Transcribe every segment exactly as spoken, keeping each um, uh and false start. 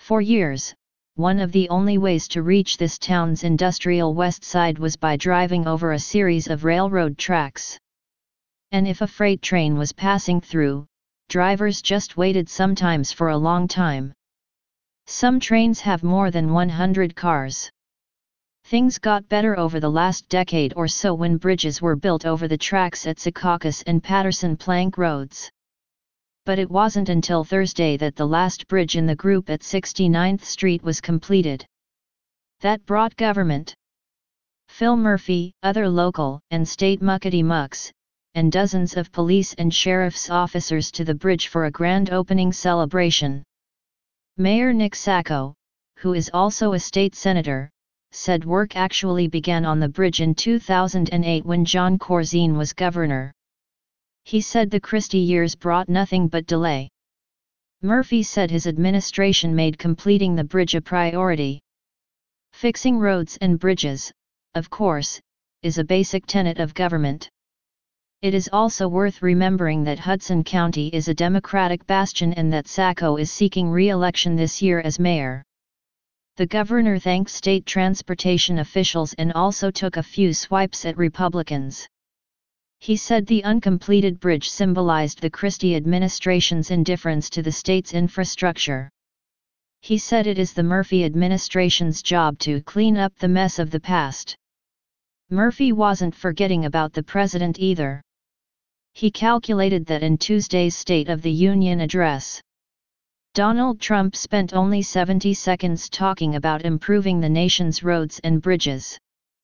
For years, one of the only ways to reach this town's industrial west side was by driving over a series of railroad tracks. And if a freight train was passing through, drivers just waited sometimes for a long time. Some trains have more than one hundred cars. Things got better over the last decade or so when bridges were built over the tracks at Secaucus and Patterson Plank Roads. But it wasn't until Thursday that the last bridge in the group at sixty-ninth Street was completed. That brought government, Phil Murphy, other local and state muckety-mucks, and dozens of police and sheriff's officers to the bridge for a grand opening celebration. Mayor Nick Sacco, who is also a state senator, said work actually began on the bridge in two thousand eight when Jon Corzine was governor. He said the Christie years brought nothing but delay. Murphy said his administration made completing the bridge a priority. Fixing roads and bridges, of course, is a basic tenet of government. It is also worth remembering that Hudson County is a Democratic bastion and that Sacco is seeking re-election this year as mayor. The governor thanked state transportation officials and also took a few swipes at Republicans. He said the uncompleted bridge symbolized the Christie administration's indifference to the state's infrastructure. He said it is the Murphy administration's job to clean up the mess of the past. Murphy wasn't forgetting about the president either. He calculated that in Tuesday's State of the Union address, Donald Trump spent only seventy seconds talking about improving the nation's roads and bridges.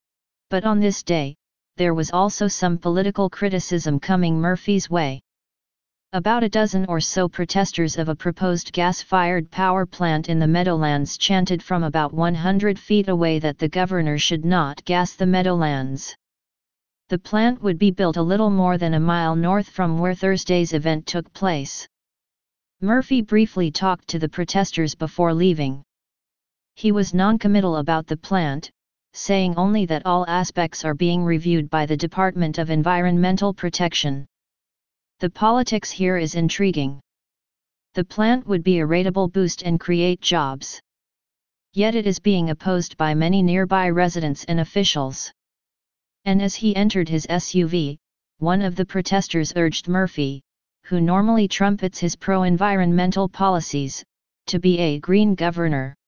But on this day, there was also some political criticism coming Murphy's way. About a dozen or so protesters of a proposed gas-fired power plant in the Meadowlands chanted from about one hundred feet away that the governor should not gas the Meadowlands. The plant would be built a little more than a mile north from where Thursday's event took place. Murphy briefly talked to the protesters before leaving. He was non-committal about the plant, saying only that all aspects are being reviewed by the Department of Environmental Protection. The politics here is intriguing. The plant would be a rateable boost and create jobs. Yet it is being opposed by many nearby residents and officials. And as he entered his S U V, one of the protesters urged Murphy, who normally trumpets his pro-environmental policies, to be a green governor.